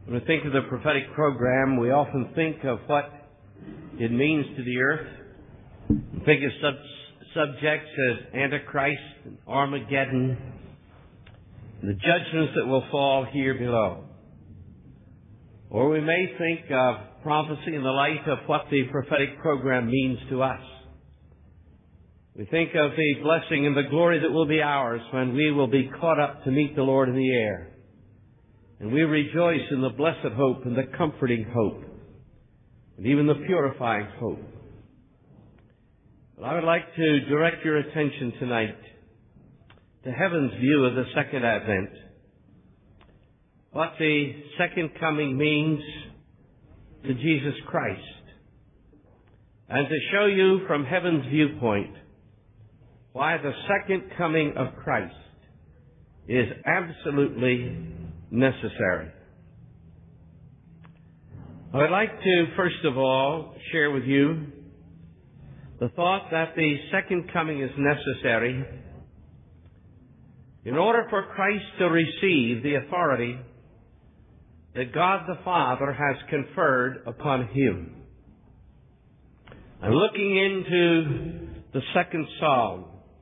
When we think of the prophetic program, we often think of what it means to the earth. We think of such subjects as Antichrist and Armageddon, and the judgments that will fall here below. Or we may think of prophecy in the light of what the prophetic program means to us. We think of the blessing and the glory that will be ours when we will be caught up to meet the Lord in the air. And we rejoice in the blessed hope and the comforting hope and even the purifying hope. But I would like to direct your attention tonight to heaven's view of the second advent. What the second coming means to Jesus Christ. And to show you from heaven's viewpoint why the second coming of Christ is absolutely necessary. I would like to, first of all, share with you the thought that the second coming is necessary in order for Christ to receive the authority that God the Father has conferred upon Him. I'm looking into the second psalm,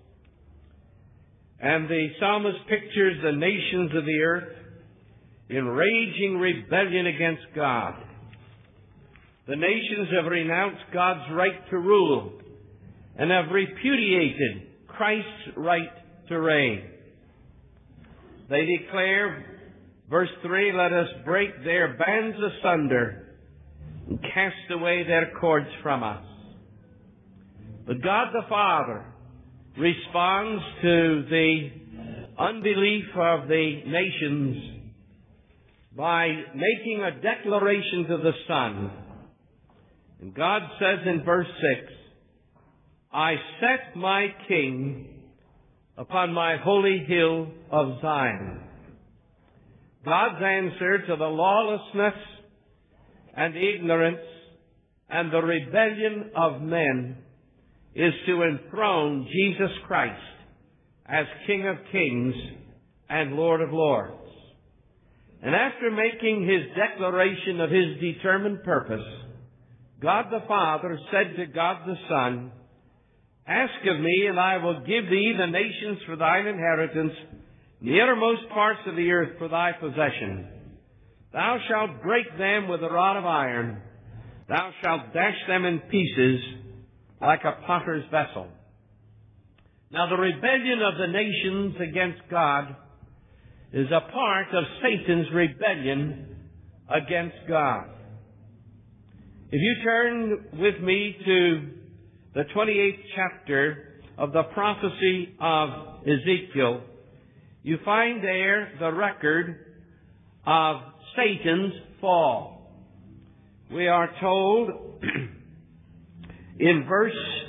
and the psalmist pictures the nations of the earth in raging rebellion against God. The nations have renounced God's right to rule and have repudiated Christ's right to reign. They declare, verse 3, "Let us break their bands asunder and cast away their cords from us." But God the Father responds to the unbelief of the nations by making a declaration to the Son. And God says in verse 6, "I set my King upon my holy hill of Zion." God's answer to the lawlessness and the ignorance and the rebellion of men is to enthrone Jesus Christ as King of Kings and Lord of Lords. And after making His declaration of His determined purpose, God the Father said to God the Son, "Ask of me, and I will give thee the nations for thine inheritance, the uttermost parts of the earth for thy possession. Thou shalt break them with a rod of iron. Thou shalt dash them in pieces like a potter's vessel." Now, the rebellion of the nations against God is a part of Satan's rebellion against God. If you turn with me to the 28th chapter of the prophecy of Ezekiel, you find there the record of Satan's fall. We are told in verse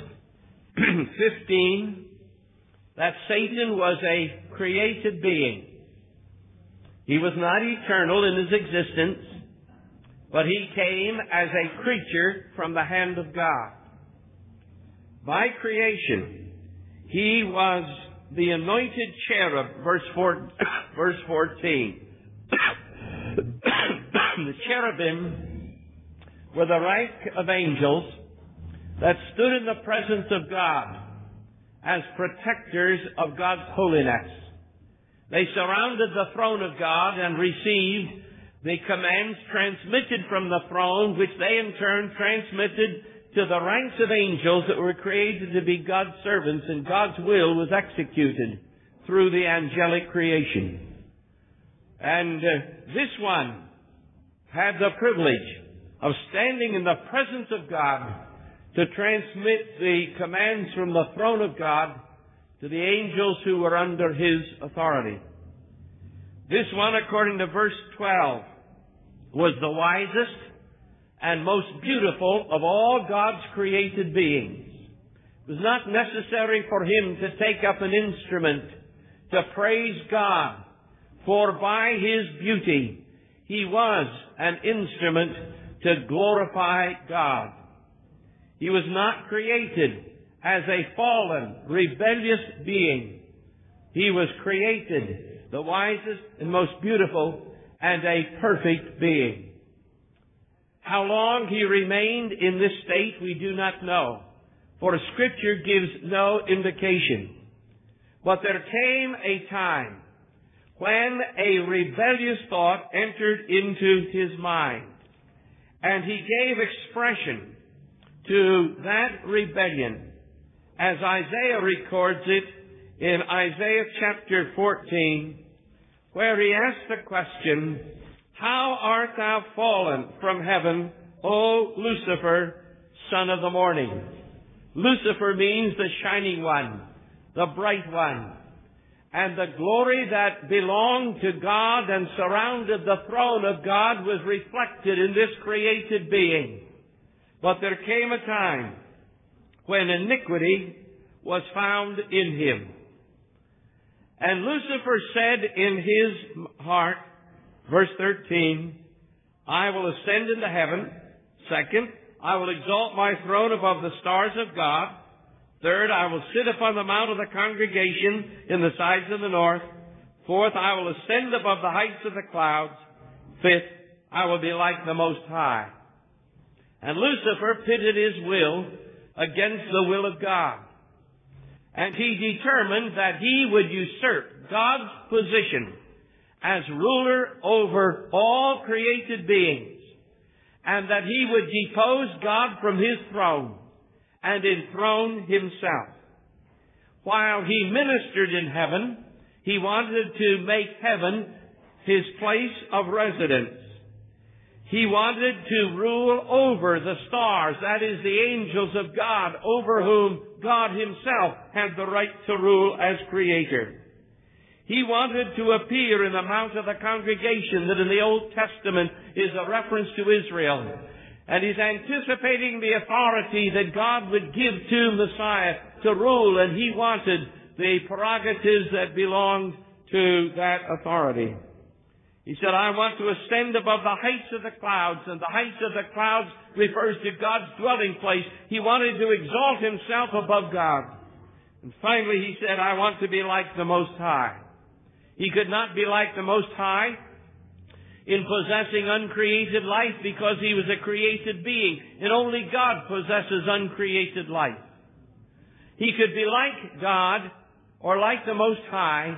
15 that Satan was a created being. He was not eternal in his existence, but he came as a creature from the hand of God. By creation, he was the anointed cherub, verse 14. The cherubim were the rank of angels that stood in the presence of God as protectors of God's holiness. They surrounded the throne of God and received the commands transmitted from the throne, which they in turn transmitted to the ranks of angels that were created to be God's servants, and God's will was executed through the angelic creation. And this one had the privilege of standing in the presence of God to transmit the commands from the throne of God to the angels who were under his authority. This one, according to verse 12, was the wisest and most beautiful of all God's created beings. It was not necessary for him to take up an instrument to praise God, for by his beauty he was an instrument to glorify God. He was not created as a fallen, rebellious being. He was created the wisest and most beautiful and a perfect being. How long he remained in this state we do not know, for Scripture gives no indication. But there came a time when a rebellious thought entered into his mind, and he gave expression to that rebellion, as Isaiah records it in Isaiah chapter 14, where he asks the question, "How art thou fallen from heaven, O Lucifer, son of the morning?" Lucifer means the shining one, the bright one. And the glory that belonged to God and surrounded the throne of God was reflected in this created being. But there came a time when iniquity was found in him. And Lucifer said in his heart, verse 13, "I will ascend into heaven. Second, I will exalt my throne above the stars of God. Third, I will sit upon the mount of the congregation in the sides of the north. Fourth, I will ascend above the heights of the clouds. Fifth, I will be like the Most High." And Lucifer pitted his will against the will of God. And he determined that he would usurp God's position as ruler over all created beings, and that he would depose God from his throne and enthrone himself. While he ministered in heaven, he wanted to make heaven his place of residence. He wanted to rule over the stars, that is, the angels of God, over whom God himself had the right to rule as creator. He wanted to appear in the mount of the congregation that in the Old Testament is a reference to Israel. And he's anticipating the authority that God would give to Messiah to rule, and he wanted the prerogatives that belonged to that authority. He said, "I want to ascend above the heights of the clouds," and the heights of the clouds refers to God's dwelling place. He wanted to exalt himself above God. And finally he said, "I want to be like the Most High." He could not be like the Most High in possessing uncreated life because he was a created being, and only God possesses uncreated life. He could be like God or like the Most High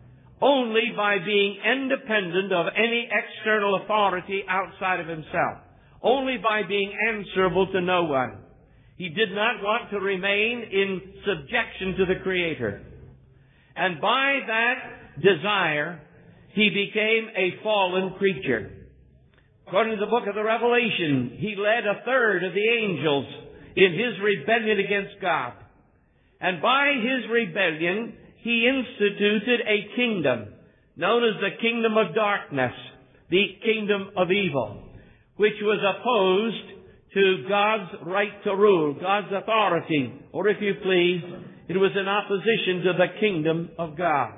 only by being independent of any external authority outside of himself, only by being answerable to no one. He did not want to remain in subjection to the Creator. And by that desire, he became a fallen creature. According to the book of the Revelation, he led a third of the angels in his rebellion against God. And by his rebellion, he instituted a kingdom known as the kingdom of darkness, the kingdom of evil, which was opposed to God's right to rule, God's authority, or if you please, it was in opposition to the kingdom of God.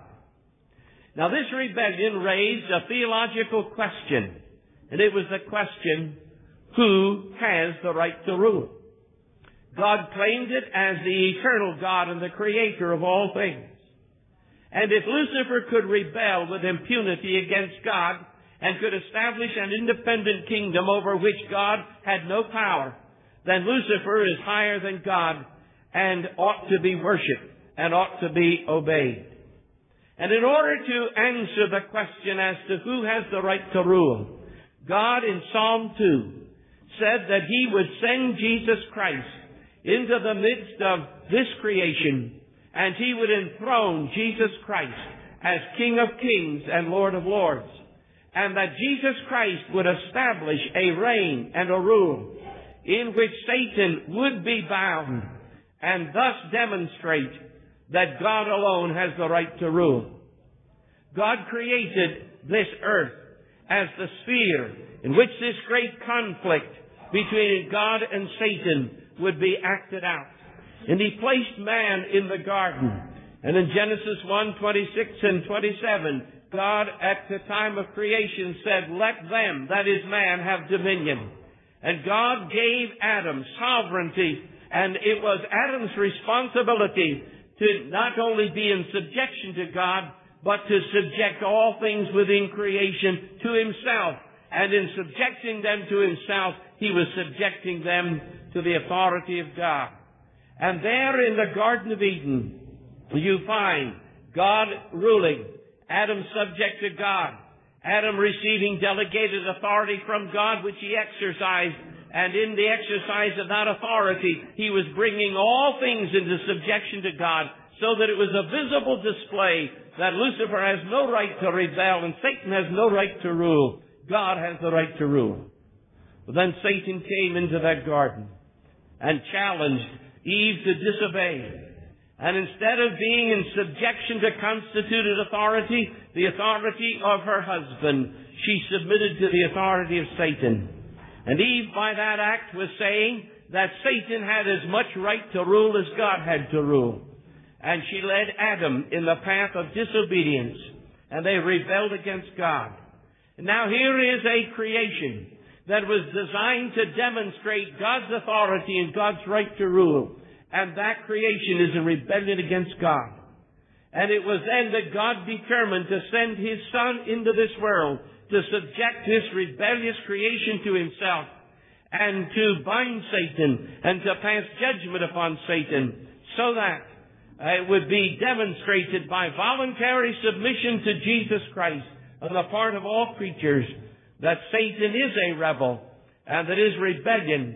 Now this rebellion raised a theological question, and it was the question, who has the right to rule? God claimed it as the eternal God and the creator of all things. And if Lucifer could rebel with impunity against God and could establish an independent kingdom over which God had no power, then Lucifer is higher than God and ought to be worshipped and ought to be obeyed. And in order to answer the question as to who has the right to rule, God in Psalm 2 said that he would send Jesus Christ into the midst of this creation, and he would enthrone Jesus Christ as King of Kings and Lord of Lords, and that Jesus Christ would establish a reign and a rule in which Satan would be bound, and thus demonstrate that God alone has the right to rule. God created this earth as the sphere in which this great conflict between God and Satan would be acted out. And he placed man in the garden. And in Genesis 1:26 and 27, God at the time of creation said, "Let them," that is man, "have dominion." And God gave Adam sovereignty, and it was Adam's responsibility to not only be in subjection to God, but to subject all things within creation to himself. And in subjecting them to himself, he was subjecting them to the authority of God. And there in the Garden of Eden, you find God ruling, Adam subject to God, Adam receiving delegated authority from God, which he exercised. And in the exercise of that authority, he was bringing all things into subjection to God, so that it was a visible display that Lucifer has no right to rebel and Satan has no right to rule. God has the right to rule. But then Satan came into that garden and challenged Eve to disobey. And instead of being in subjection to constituted authority, the authority of her husband, she submitted to the authority of Satan. And Eve, by that act, was saying that Satan had as much right to rule as God had to rule. And she led Adam in the path of disobedience, and they rebelled against God. And now here is a creation that was designed to demonstrate God's authority and God's right to rule. And that creation is a rebellion against God. And it was then that God determined to send His Son into this world to subject this rebellious creation to Himself and to bind Satan and to pass judgment upon Satan, so that it would be demonstrated by voluntary submission to Jesus Christ on the part of all creatures that Satan is a rebel and that his rebellion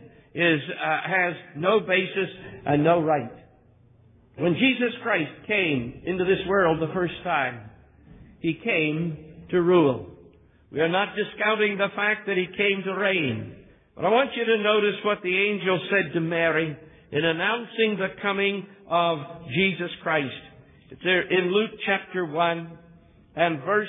has no basis and no right. When Jesus Christ came into this world the first time, He came to rule. We are not discounting the fact that He came to reign. But I want you to notice what the angel said to Mary in announcing the coming of Jesus Christ. It's there in Luke chapter 1 and verse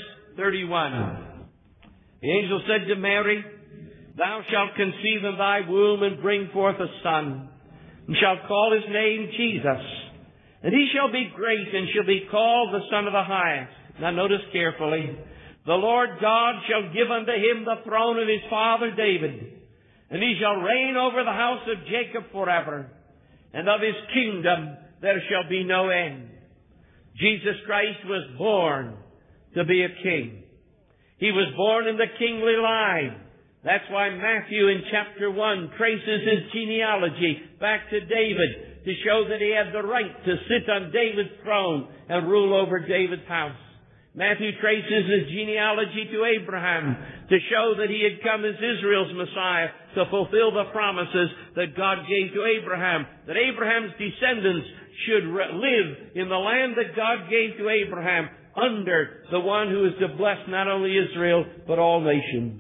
31. The angel said to Mary, "Thou shalt conceive in thy womb and bring forth a son, and shalt call his name Jesus. And he shall be great and shall be called the Son of the Highest." Now notice carefully. "The Lord God shall give unto him the throne of his father David, and he shall reign over the house of Jacob forever, and of his kingdom there shall be no end." Jesus Christ was born to be a king. He was born in the kingly line. That's why Matthew in chapter 1 traces his genealogy back to David to show that he had the right to sit on David's throne and rule over David's house. Matthew traces his genealogy to Abraham to show that he had come as Israel's Messiah to fulfill the promises that God gave to Abraham, that Abraham's descendants should live in the land that God gave to Abraham under the one who is to bless not only Israel but all nations.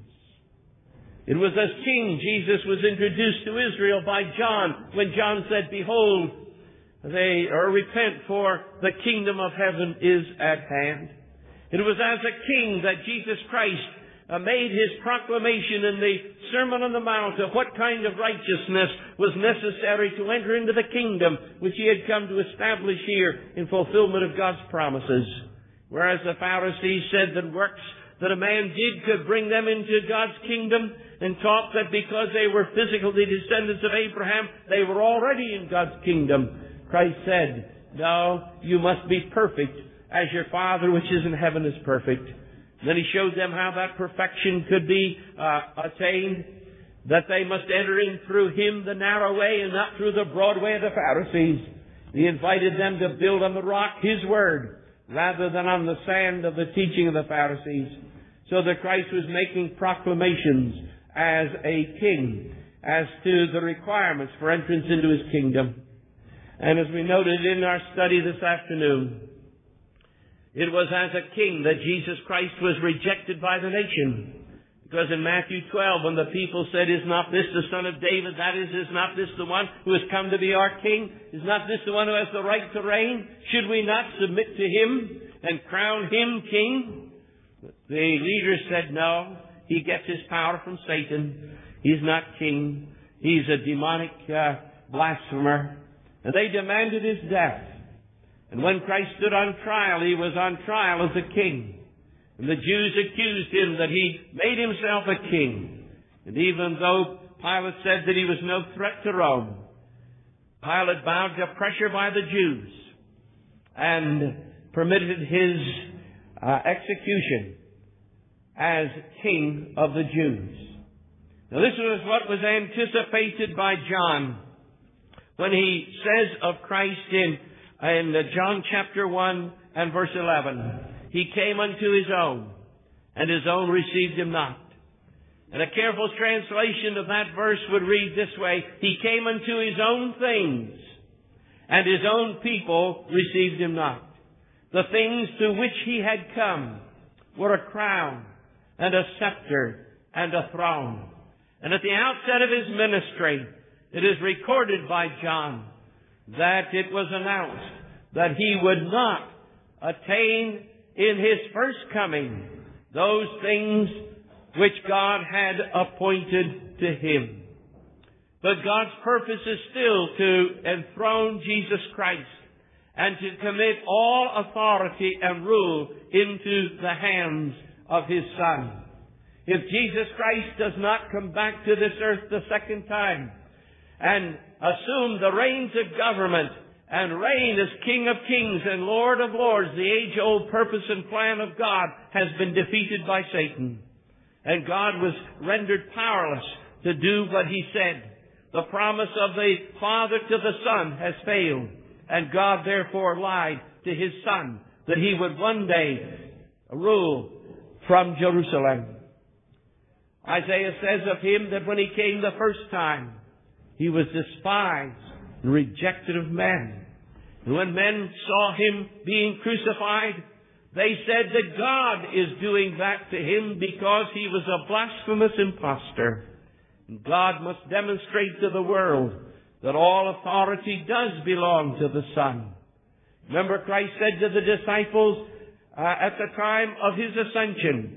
It was as king Jesus was introduced to Israel by John when John said, "Behold, repent, for the kingdom of heaven is at hand." It was as a king that Jesus Christ made his proclamation in the Sermon on the Mount of what kind of righteousness was necessary to enter into the kingdom which he had come to establish here in fulfillment of God's promises. Whereas the Pharisees said that works that a man did could bring them into God's kingdom, and taught that because they were physically descendants of Abraham, they were already in God's kingdom. Christ said, "No, you must be perfect as your Father which is in heaven is perfect." And then he showed them how that perfection could be attained, that they must enter in through him the narrow way and not through the broad way of the Pharisees. He invited them to build on the rock his word rather than on the sand of the teaching of the Pharisees. So that Christ was making proclamations as a king as to the requirements for entrance into his kingdom. And as we noted in our study this afternoon, it was as a king that Jesus Christ was rejected by the nation. Because in Matthew 12, when the people said, "Is not this the Son of David? That is not this the one who has come to be our king? Is not this the one who has the right to reign? Should we not submit to him and crown him king?" The leaders said, "No, he gets his power from Satan. He's not king. He's a demonic blasphemer." And they demanded his death. And when Christ stood on trial, he was on trial as a king. And the Jews accused him that he made himself a king. And even though Pilate said that he was no threat to Rome, Pilate bowed to pressure by the Jews and permitted his execution as King of the Jews. Now this was what was anticipated by John when he says of Christ in John chapter 1 and verse 11, He came unto His own, and His own received Him not. And a careful translation of that verse would read this way, He came unto His own things, and His own people received Him not. The things to which He had come were a crown and a scepter and a throne. And at the outset of His ministry, it is recorded by John that it was announced that He would not attain in His first coming those things which God had appointed to Him. But God's purpose is still to enthrone Jesus Christ and to commit all authority and rule into the hands of His Son. If Jesus Christ does not come back to this earth the second time and assume the reins of government and reign as King of Kings and Lord of Lords, the age-old purpose and plan of God has been defeated by Satan. And God was rendered powerless to do what He said. The promise of the Father to the Son has failed. And God therefore lied to His Son that He would one day rule from Jerusalem. Isaiah says of Him that when He came the first time, He was despised and rejected of men. And when men saw Him being crucified, they said that God is doing that to Him because He was a blasphemous impostor. And God must demonstrate to the world that all authority does belong to the Son. Remember, Christ said to the disciples at the time of His ascension,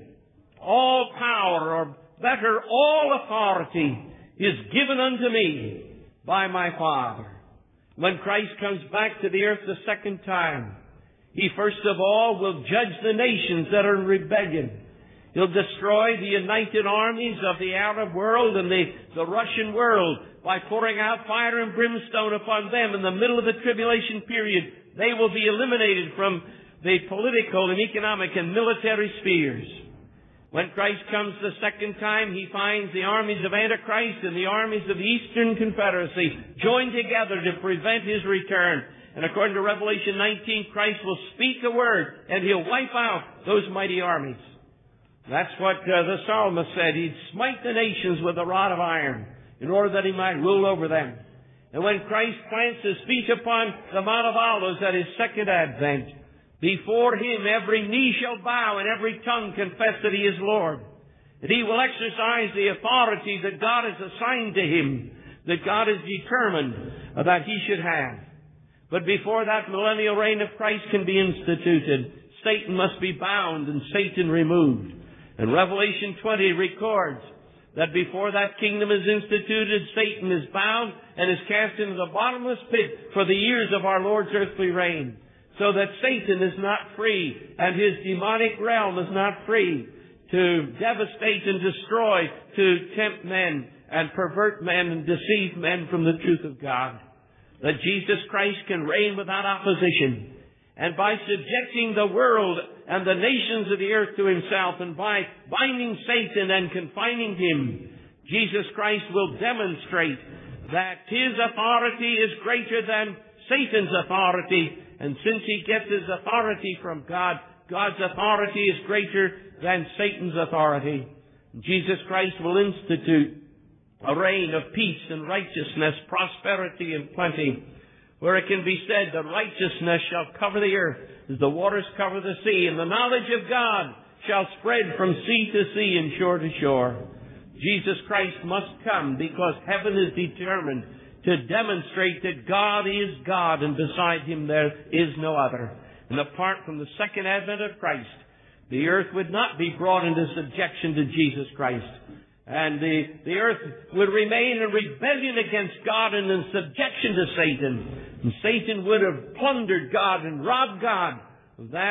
all power, or better, all authority is given unto me by my Father. When Christ comes back to the earth the second time, He first of all will judge the nations that are in rebellion. He'll destroy the united armies of the Arab world and the Russian world by pouring out fire and brimstone upon them in the middle of the tribulation period. They will be eliminated from the political and economic and military spheres. When Christ comes the second time, He finds the armies of Antichrist and the armies of the Eastern Confederacy joined together to prevent His return. And according to Revelation 19, Christ will speak a word and He'll wipe out those mighty armies. That's what the psalmist said. He'd smite the nations with a rod of iron in order that He might rule over them. And when Christ plants His feet upon the Mount of Olives at His second advent, before Him every knee shall bow and every tongue confess that He is Lord. And He will exercise the authority that God has assigned to Him, that God has determined that He should have. But before that millennial reign of Christ can be instituted, Satan must be bound and Satan removed. And Revelation 20 records that before that kingdom is instituted, Satan is bound and is cast into the bottomless pit for the years of our Lord's earthly reign. So that Satan is not free and his demonic realm is not free to devastate and destroy, to tempt men and pervert men and deceive men from the truth of God. That Jesus Christ can reign without opposition. And by subjecting the world and the nations of the earth to Himself, and by binding Satan and confining him, Jesus Christ will demonstrate that His authority is greater than Satan's authority. And since He gets His authority from God, God's authority is greater than Satan's authority. Jesus Christ will institute a reign of peace and righteousness, prosperity and plenty, where it can be said that righteousness shall cover the earth as the waters cover the sea, and the knowledge of God shall spread from sea to sea and shore to shore. Jesus Christ must come because heaven is determined to demonstrate that God is God and beside Him there is no other. And apart from the second advent of Christ, the earth would not be brought into subjection to Jesus Christ. And the earth would remain in rebellion against God and in subjection to Satan. And Satan would have plundered God and robbed God of that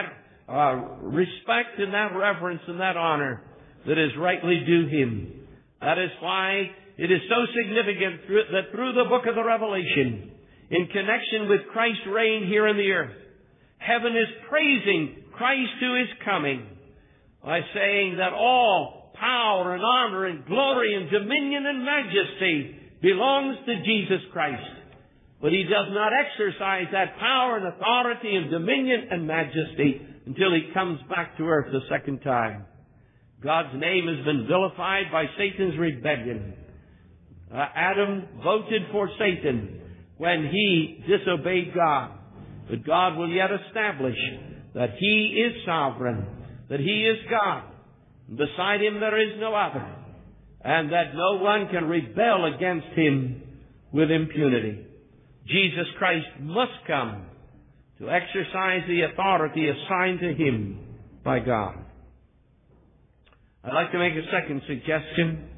respect and that reverence and that honor that is rightly due Him. That is why it is so significant that through the book of the Revelation, in connection with Christ's reign here on the earth, heaven is praising Christ who is coming by saying that all power and honor and glory and dominion and majesty belongs to Jesus Christ. But He does not exercise that power and authority and dominion and majesty until He comes back to earth the second time. God's name has been vilified by Satan's rebellion. Adam voted for Satan when he disobeyed God. But God will yet establish that He is sovereign, that He is God. Beside Him there is no other, and that no one can rebel against Him with impunity. Jesus Christ must come to exercise the authority assigned to Him by God. I'd like to make a second suggestion,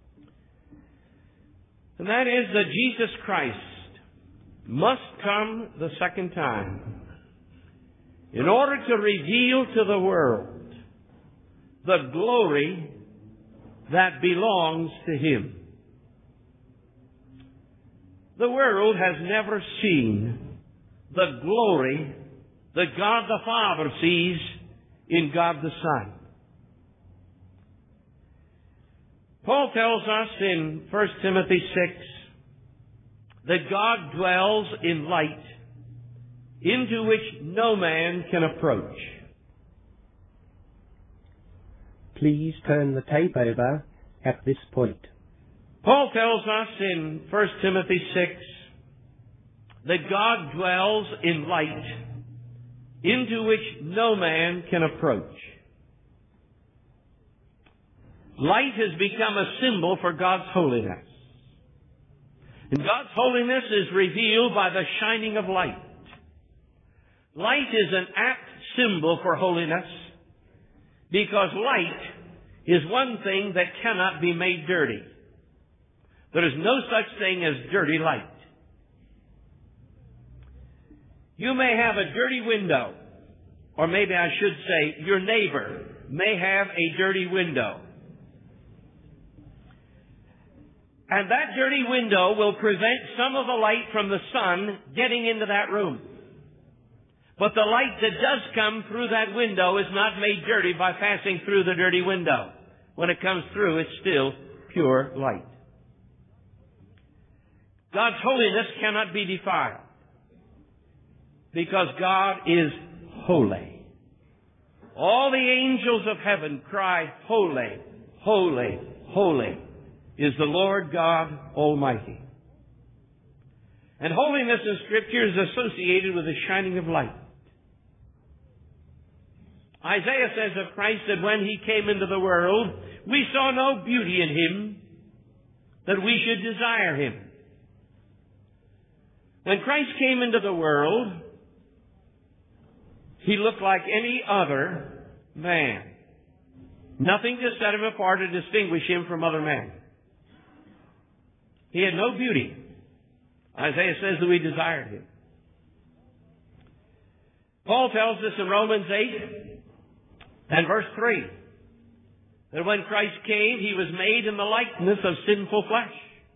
and that is that Jesus Christ must come the second time in order to reveal to the world the glory that belongs to Him. The world has never seen the glory that God the Father sees in God the Son. Paul tells us in 1 Timothy 6 that God dwells in light into which no man can approach. Please turn the tape over at this point. Paul tells us in 1 Timothy 6 that God dwells in light into which no man can approach. Light has become a symbol for God's holiness. And God's holiness is revealed by the shining of light. Light is an apt symbol for holiness because light is one thing that cannot be made dirty. There is no such thing as dirty light. You may have a dirty window, or maybe I should say your neighbor may have a dirty window. And that dirty window will prevent some of the light from the sun getting into that room. But the light that does come through that window is not made dirty by passing through the dirty window. When it comes through, it's still pure light. God's holiness cannot be defiled because God is holy. All the angels of heaven cry, "Holy, holy, holy is the Lord God Almighty." And holiness in Scripture is associated with the shining of light. Isaiah says of Christ that when He came into the world, we saw no beauty in Him that we should desire Him. When Christ came into the world, He looked like any other man. Nothing to set Him apart or distinguish Him from other men. He had no beauty. Isaiah says that we desired Him. Paul tells us in Romans 8 and verse 3 that when Christ came, He was made in the likeness of sinful flesh.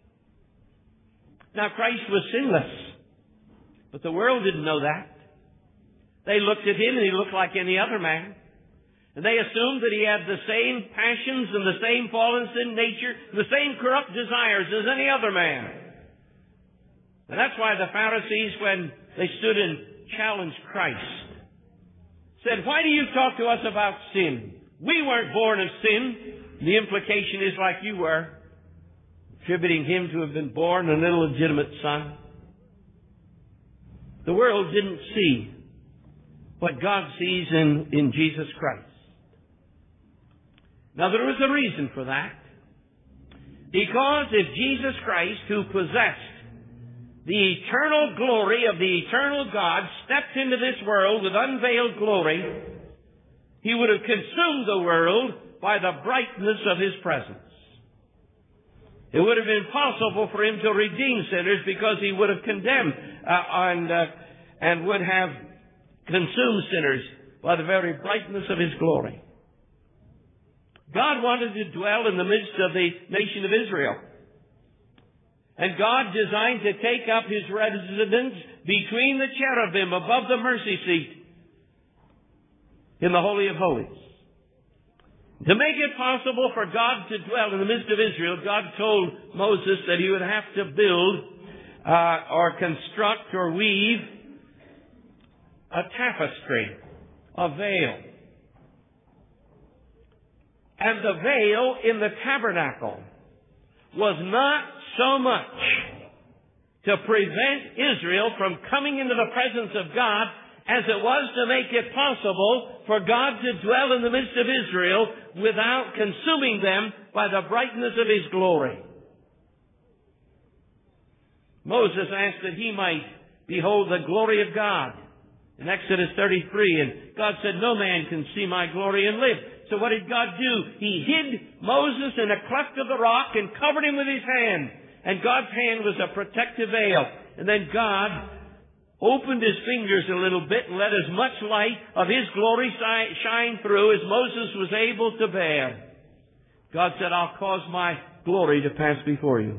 Now Christ was sinless, but the world didn't know that. They looked at Him and He looked like any other man. And they assumed that He had the same passions and the same fallen sin nature, the same corrupt desires as any other man. And that's why the Pharisees, when they stood and challenged Christ, said, "Why do you talk to us about sin? We weren't born of sin." The implication is like you were, attributing Him to have been born an illegitimate son. The world didn't see what God sees in Jesus Christ. Now there was a reason for that. Because if Jesus Christ, who possessed the eternal glory of the eternal God, stepped into this world with unveiled glory, He would have consumed the world by the brightness of His presence. It would have been impossible for Him to redeem sinners because He would have condemned and would have consumed sinners by the very brightness of His glory. God wanted to dwell in the midst of the nation of Israel. And God designed to take up His residence between the cherubim above the mercy seat. in the Holy of Holies. To make it possible for God to dwell in the midst of Israel, God told Moses that he would have to build or construct or weave a tapestry, a veil. And the veil in the tabernacle was not so much to prevent Israel from coming into the presence of God as it was to make it possible for God to dwell in the midst of Israel without consuming them by the brightness of His glory. Moses asked that he might behold the glory of God in Exodus 33, and God said, "No man can see my glory and live." So what did God do? He hid Moses in a cleft of the rock and covered him with His hand. And God's hand was a protective veil. And then God opened His fingers a little bit and let as much light of His glory shine through as Moses was able to bear. God said, "I'll cause my glory to pass before you."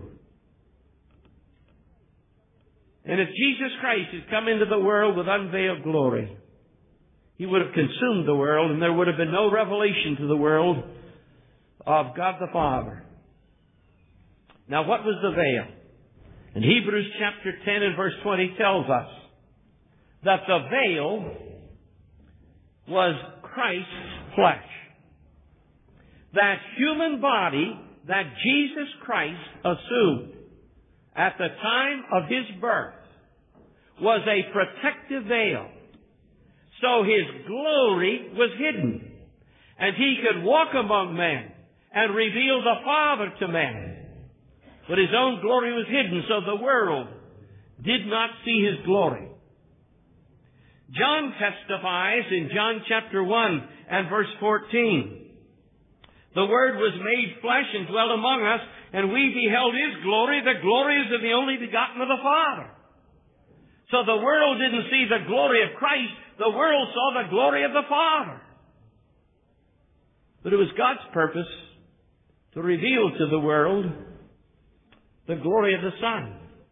And if Jesus Christ had come into the world with unveiled glory, He would have consumed the world, and there would have been no revelation to the world of God the Father. Now, what was the veil? In Hebrews chapter 10 and verse 20 tells us that the veil was Christ's flesh. That human body that Jesus Christ assumed at the time of His birth was a protective veil. So His glory was hidden. And He could walk among men and reveal the Father to men. But His own glory was hidden, so the world did not see His glory. John testifies in John chapter 1 and verse 14. "The Word was made flesh and dwelt among us, and we beheld His glory. The glory is of the only begotten of the Father." So the world didn't see the glory of Christ. The world saw the glory of the Father. But it was God's purpose to reveal to the world the glory of the Son.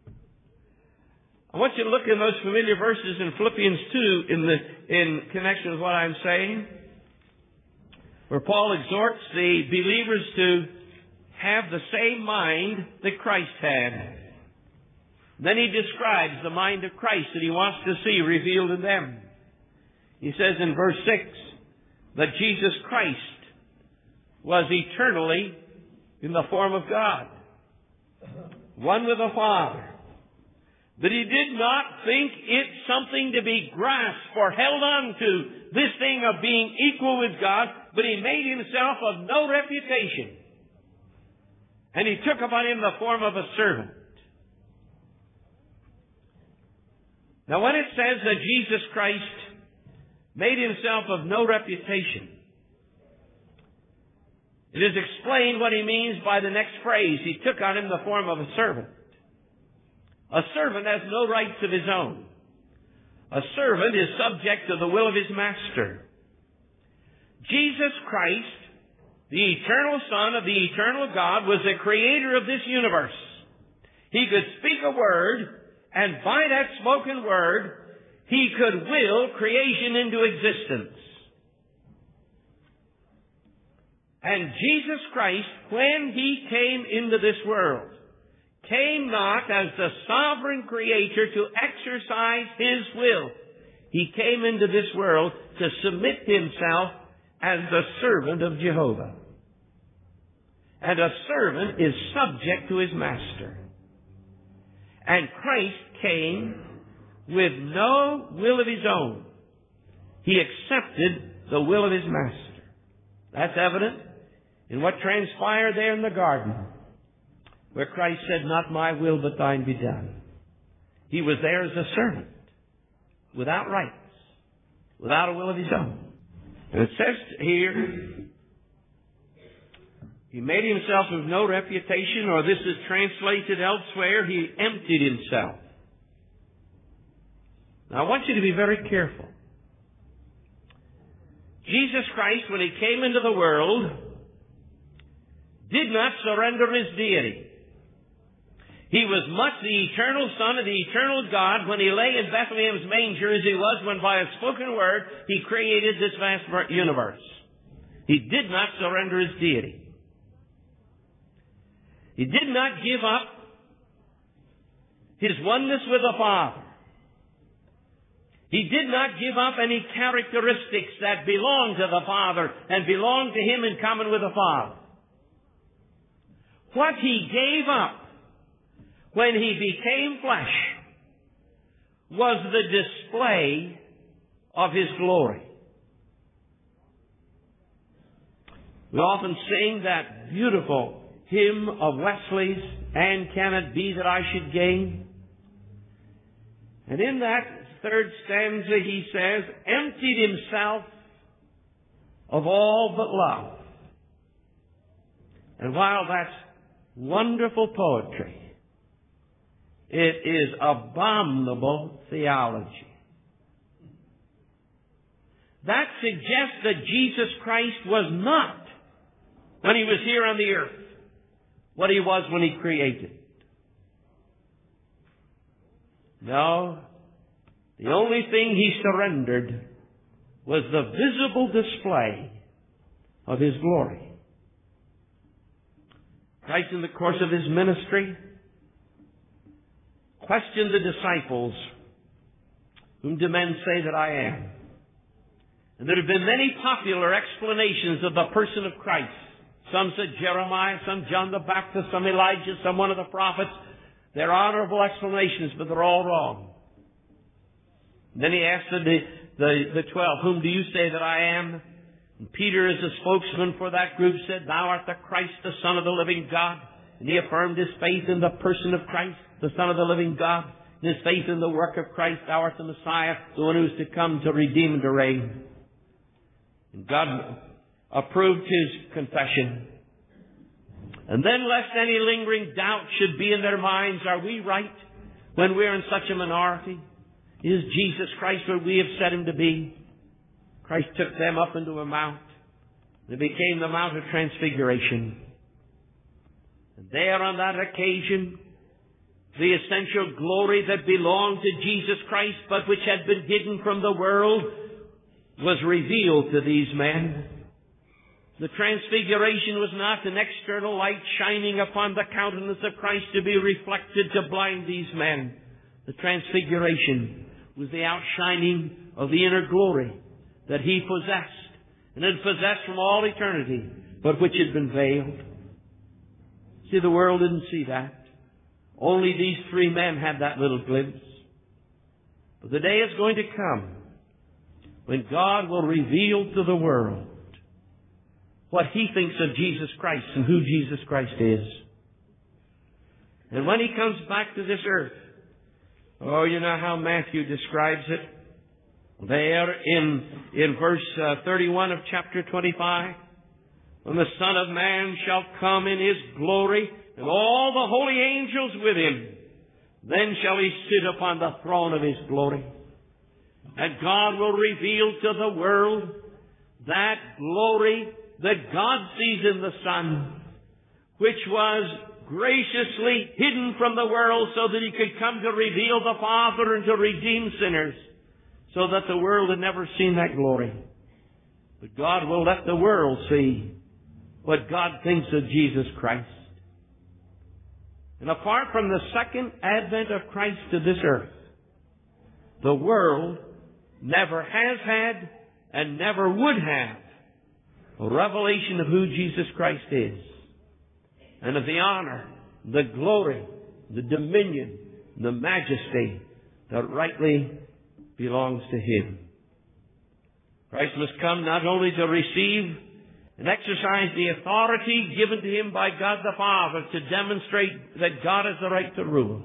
I want you to look in those familiar verses in Philippians 2 in connection with what I'm saying, where Paul exhorts the believers to have the same mind that Christ had. Then he describes the mind of Christ that he wants to see revealed in them. He says in verse 6 that Jesus Christ was eternally in the form of God, one with the Father, that He did not think it something to be grasped or held on to, this thing of being equal with God, but He made Himself of no reputation. And He took upon Him the form of a servant. Now when it says that Jesus Christ made Himself of no reputation, it is explained what He means by the next phrase. He took on Him the form of a servant. A servant has no rights of his own. A servant is subject to the will of his master. Jesus Christ, the eternal Son of the eternal God, was the creator of this universe. He could speak a word, and by that spoken word, He could will creation into existence. And Jesus Christ, when He came into this world, came not as the sovereign creator to exercise His will. He came into this world to submit Himself as the servant of Jehovah. And a servant is subject to his master. And Christ came with no will of His own. He accepted the will of His master. That's evident in what transpired there in the garden, where Christ said, "Not my will, but thine be done." He was there as a servant, without rights, without a will of His own. And it says here, He made Himself of no reputation, or this is translated elsewhere, He emptied Himself. Now I want you to be very careful. Jesus Christ, when He came into the world, did not surrender His deity. He was much the eternal Son of the eternal God when he lay in Bethlehem's manger as he was when by a spoken word he created this vast universe. He did not surrender his deity. He did not give up his oneness with the Father. He did not give up any characteristics that belong to the Father and belong to him in common with the Father. What he gave up when he became flesh was the display of his glory. We often sing that beautiful hymn of Wesley's, "And Can It Be That I Should Gain?" And in that third stanza he says, "Emptied himself of all but love." And while that's wonderful poetry, it is abominable theology. That suggests that Jesus Christ was not, when he was here on the earth, what he was when he created. No, the only thing he surrendered was the visible display of his glory. Christ, in the course of his ministry, questioned the disciples, "Whom do men say that I am?" And there have been many popular explanations of the person of Christ. Some said Jeremiah, some John the Baptist, some Elijah, some one of the prophets. They're honorable explanations, but they're all wrong. Then he asked the 12, "Whom do you say that I am?" And Peter, as the spokesman for that group, said, "Thou art the Christ, the Son of the living God." And he affirmed his faith in the person of Christ, the Son of the living God, and his faith in the work of Christ. "Thou art the Messiah, the one who is to come to redeem and to reign." And God approved his confession. And then, lest any lingering doubt should be in their minds, are we right when we're in such a minority? Is Jesus Christ what we have said him to be? Christ took them up into a mount. It became the Mount of Transfiguration. And there on that occasion, the essential glory that belonged to Jesus Christ, but which had been hidden from the world, was revealed to these men. The Transfiguration was not an external light shining upon the countenance of Christ to be reflected to blind these men. The Transfiguration was the outshining of the inner glory that he possessed, and had possessed from all eternity, but which had been veiled. See, the world didn't see that. Only these three men had that little glimpse. But the day is going to come when God will reveal to the world what he thinks of Jesus Christ and who Jesus Christ is. And when he comes back to this earth, oh, you know how Matthew describes it? There in verse 31 of chapter 25, "When the Son of Man shall come in his glory, and all the holy angels with him, then shall he sit upon the throne of his glory. And God will reveal to the world that glory that God sees in the Son, which was graciously hidden from the world so that he could come to reveal the Father and to redeem sinners, so that the world had never seen that glory. But God will let the world see what God thinks of Jesus Christ. And apart from the second advent of Christ to this earth, the world never has had and never would have a revelation of who Jesus Christ is, and of the honor, the glory, the dominion, the majesty that rightly belongs to him. Christ must come not only to receive and exercise the authority given to him by God the Father to demonstrate that God has the right to rule,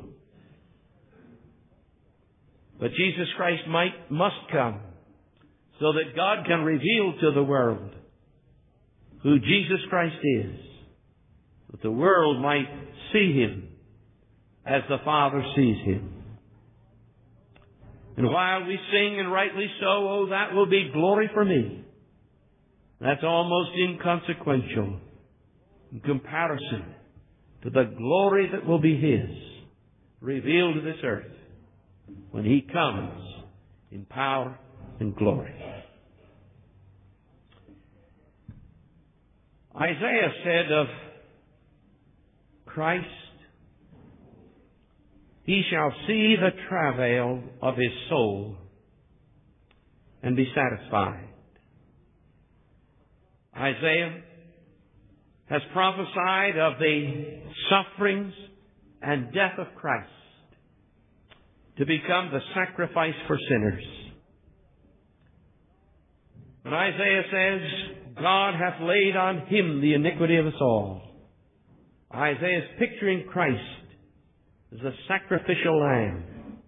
but Jesus Christ must come so that God can reveal to the world who Jesus Christ is, that the world might see him as the Father sees him. And while we sing, and rightly so, "Oh, that will be glory for me," that's almost inconsequential in comparison to the glory that will be his revealed to this earth when He comes in power and glory. Isaiah said of Christ, He shall see the travail of His soul and be satisfied. Isaiah has prophesied of the sufferings and death of Christ to become the sacrifice for sinners. And Isaiah says, God hath laid on Him the iniquity of us all. Isaiah is picturing Christ as a sacrificial lamb.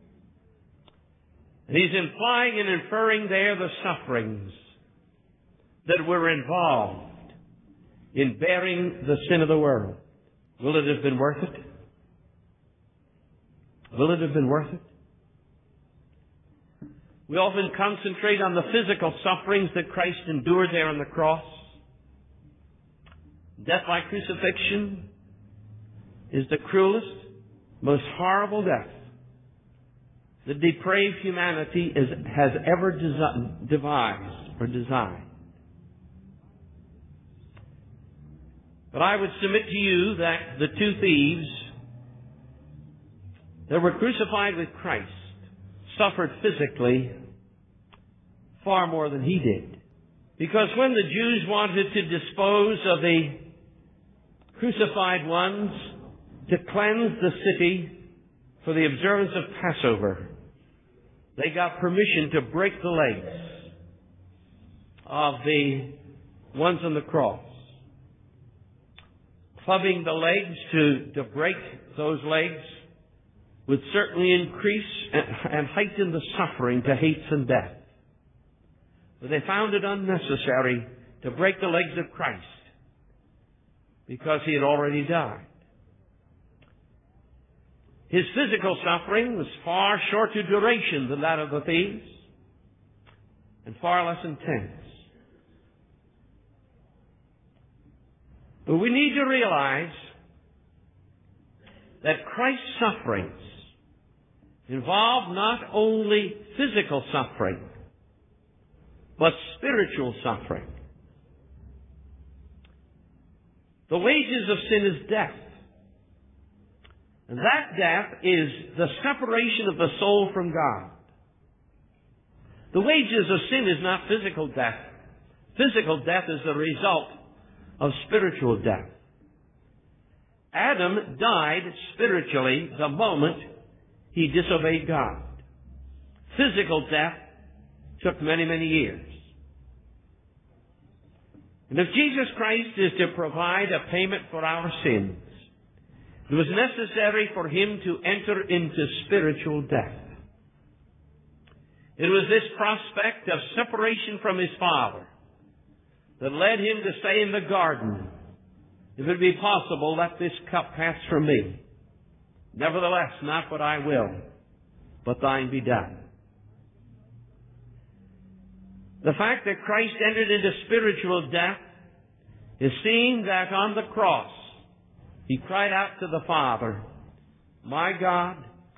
And he's implying and inferring there the sufferings that were involved in bearing the sin of the world. Will it have been worth it? Will it have been worth it? We often concentrate on the physical sufferings that Christ endured there on the cross. Death by crucifixion is the cruelest, most horrible death that depraved humanity has ever devised or designed. But I would submit to you that the two thieves that were crucified with Christ suffered physically far more than He did. Because when the Jews wanted to dispose of the crucified ones, to cleanse the city for the observance of Passover, they got permission to break the legs of the ones on the cross. Clubbing the legs to break those legs would certainly increase and heighten the suffering to hates and death. But they found it unnecessary to break the legs of Christ because He had already died. His physical suffering was far shorter duration than that of the thieves and far less intense. But we need to realize that Christ's sufferings involve not only physical suffering, but spiritual suffering. The wages of sin is death. And that death is the separation of the soul from God. The wages of sin is not physical death. Physical death is the result of spiritual death. Adam died spiritually the moment he disobeyed God. Physical death took many, many years. And if Jesus Christ is to provide a payment for our sins, it was necessary for Him to enter into spiritual death. It was this prospect of separation from His Father that led Him to say in the garden, if it be possible, let this cup pass from me. Nevertheless, not what I will, but thine be done. The fact that Christ entered into spiritual death is seen that on the cross, He cried out to the Father, my God,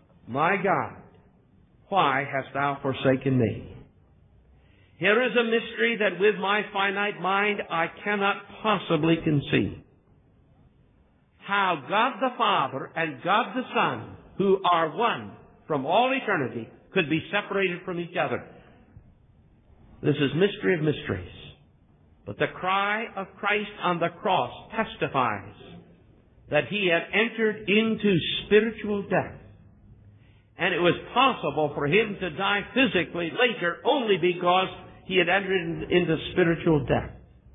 why hast thou forsaken me? Here is a mystery that with my finite mind I cannot possibly conceive. How God the Father and God the Son, who are one from all eternity, could be separated from each other. This is mystery of mysteries. But the cry of Christ on the cross testifies that He had entered into spiritual death. And it was possible for Him to die physically later only because He had entered into spiritual death.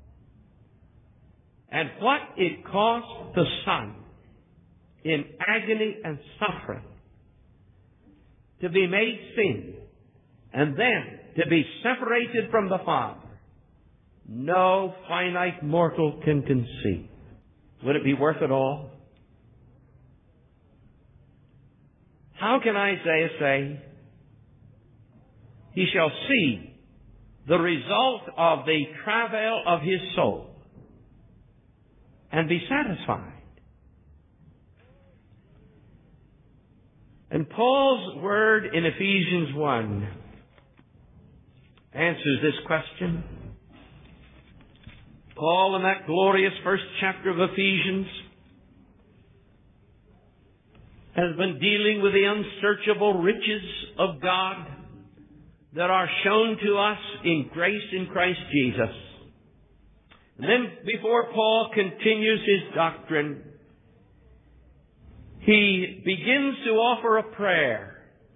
And what it cost the Son in agony and suffering to be made sin and then to be separated from the Father, no finite mortal can conceive. Would it be worth it all? How can Isaiah say, he shall see the result of the travail of his soul and be satisfied? And Paul's word in Ephesians 1 answers this question. Paul, in that glorious first chapter of Ephesians, has been dealing with the unsearchable riches of God that are shown to us in grace in Christ Jesus. And then before Paul continues his doctrine, he begins to offer a prayer.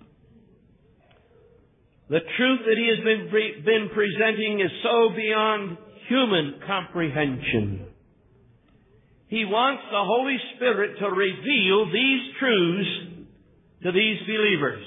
The truth that he has been presenting is so beyond human comprehension. He wants the Holy Spirit to reveal these truths to these believers.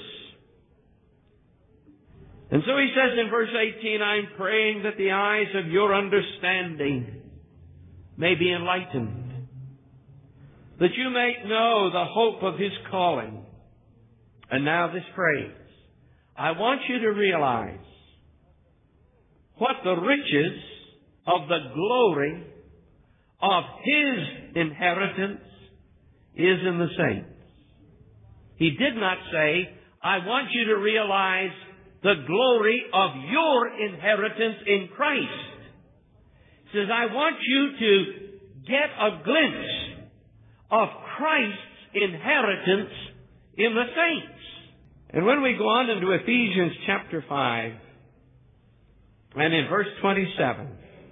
And so he says in verse 18, I'm praying that the eyes of your understanding may be enlightened, that you may know the hope of His calling. And now this phrase, I want you to realize what the riches of the glory of His inheritance is in the saints. He did not say, I want you to realize the glory of your inheritance in Christ. He says, I want you to get a glimpse of Christ's inheritance in the saints. And when we go on into Ephesians chapter 5, and in verse 27,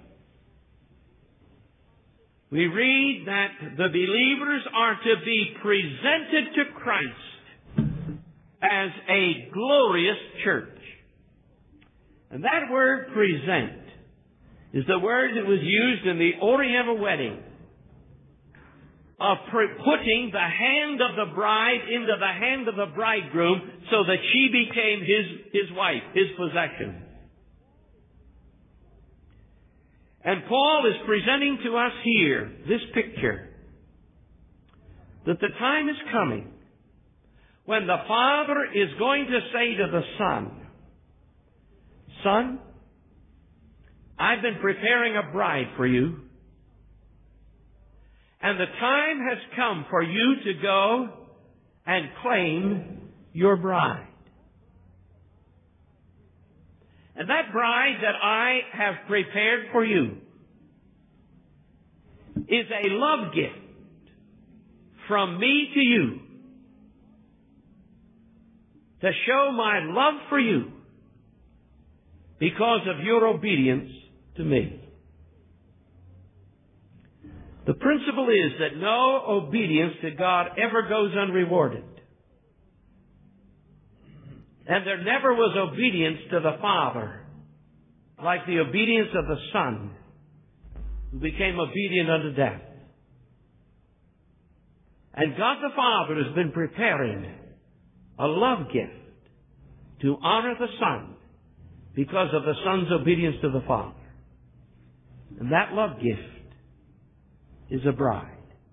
we read that the believers are to be presented to Christ as a glorious church. And that word present is the word that was used in the Oriental wedding of putting the hand of the bride into the hand of the bridegroom so that she became his wife, his possession. And Paul is presenting to us here this picture that the time is coming when the Father is going to say to the Son, Son, I've been preparing a bride for you, and the time has come for you to go and claim your bride. And that bride that I have prepared for you is a love gift from me to you to show my love for you because of your obedience to me. The principle is that no obedience to God ever goes unrewarded. And there never was obedience to the Father like the obedience of the Son, who became obedient unto death. And God the Father has been preparing a love gift to honor the Son because of the Son's obedience to the Father. And that love gift is a bride.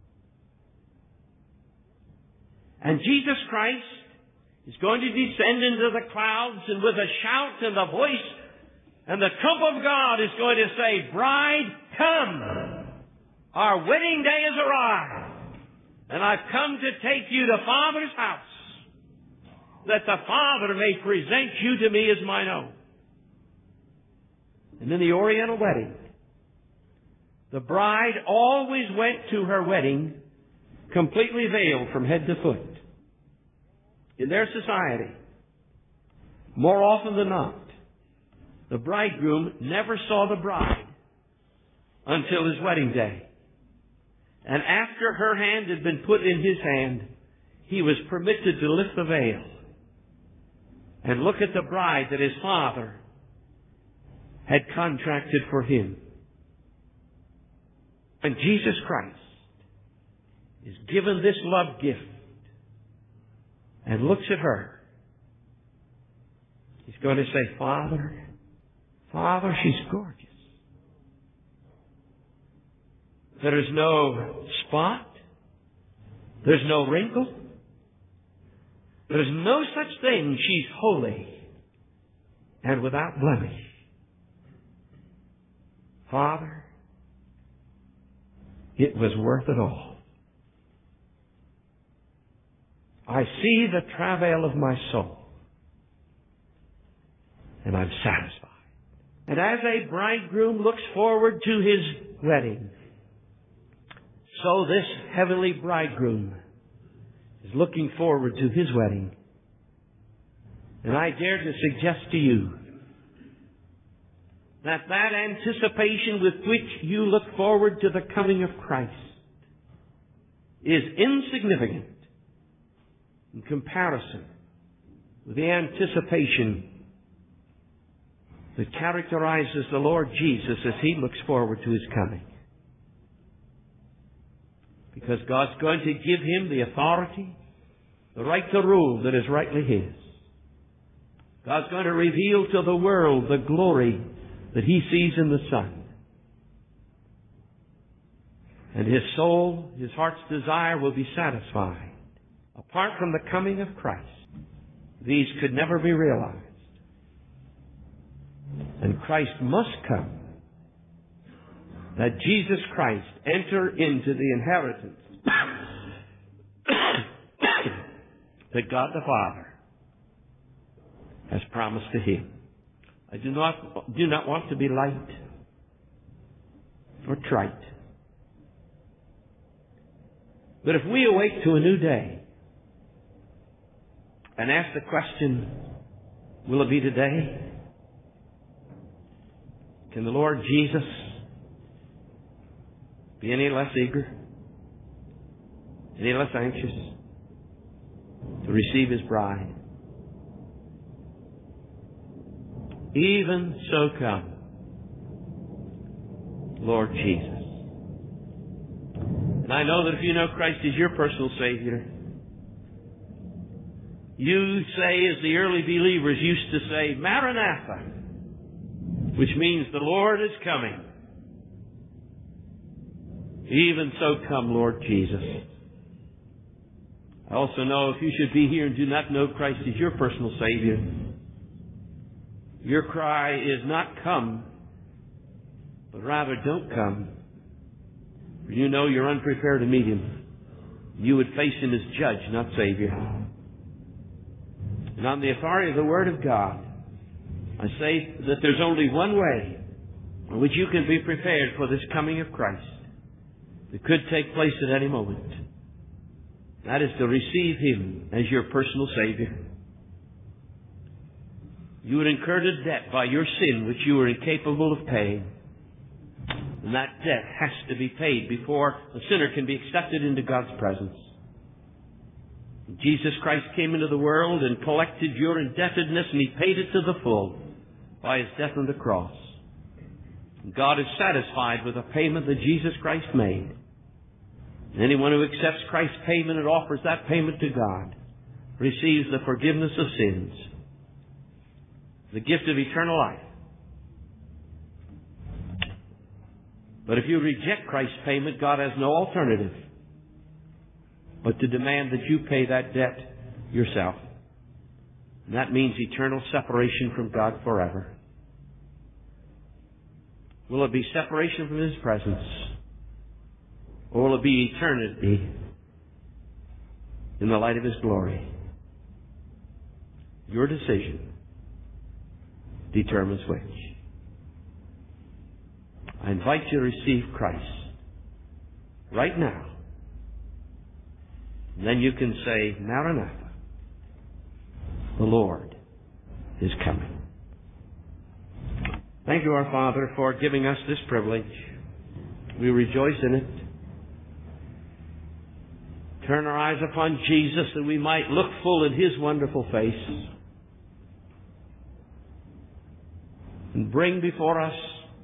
And Jesus Christ is going to descend into the clouds, and with a shout and a voice and the trump of God is going to say, Bride, come! Our wedding day has arrived, and I've come to take you to Father's house, that the Father may present you to me as mine own. And in the Oriental wedding, the bride always went to her wedding completely veiled from head to foot. In their society, more often than not, the bridegroom never saw the bride until his wedding day. And after her hand had been put in his hand, he was permitted to lift the veil and look at the bride that his father had contracted for him. And Jesus Christ is given this love gift and looks at her. He's going to say, Father, Father, she's gorgeous. There's no spot. There's no wrinkle. There's no such thing. She's holy and without blemish. Father, it was worth it all. I see the travail of my soul, and I'm satisfied. And as a bridegroom looks forward to his wedding, so this heavenly bridegroom is looking forward to his wedding. And I dare to suggest to you that anticipation with which you look forward to the coming of Christ is insignificant in comparison with the anticipation that characterizes the Lord Jesus as He looks forward to His coming. Because God's going to give Him the authority, the right to rule that is rightly His. God's going to reveal to the world the glory that He sees in the Son. And His soul, His heart's desire will be satisfied. Apart from the coming of Christ, these could never be realized. And Christ must come, that Jesus Christ enter into the inheritance that God the Father has promised to Him. I do not want to be light or trite. But if we awake to a new day and ask the question, will it be today? Can the Lord Jesus be any less eager, any less anxious to receive His bride? Even so come, Lord Jesus. And I know that if you know Christ as your personal Savior, you say, as the early believers used to say, Maranatha, which means the Lord is coming. Even so come, Lord Jesus. I also know if you should be here and do not know Christ as your personal Savior, your cry is not come, but rather don't come. For you know you're unprepared to meet Him. You would face Him as judge, not Savior. And on the authority of the Word of God, I say that there's only one way in which you can be prepared for this coming of Christ that could take place at any moment. That is to receive Him as your personal Savior. You would incur a debt by your sin which you are incapable of paying. And that debt has to be paid before the sinner can be accepted into God's presence. Jesus Christ came into the world and collected your indebtedness, and He paid it to the full by His death on the cross. And God is satisfied with the payment that Jesus Christ made. And anyone who accepts Christ's payment and offers that payment to God receives the forgiveness of sins, the gift of eternal life. But if you reject Christ's payment, God has no alternative but to demand that you pay that debt yourself. And that means eternal separation from God forever. Will it be separation from His presence? Or will it be eternity in the light of His glory? Your decision determines which. I invite you to receive Christ right now. And then you can say, Maranatha, the Lord is coming. Thank you, our Father, for giving us this privilege. We rejoice in it. Turn our eyes upon Jesus that we might look full in His wonderful face and bring before us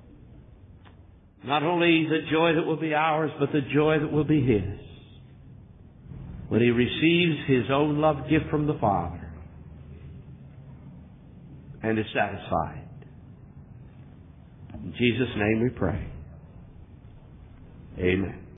not only the joy that will be ours, but the joy that will be His when He receives His own love gift from the Father and is satisfied. In Jesus' name we pray. Amen.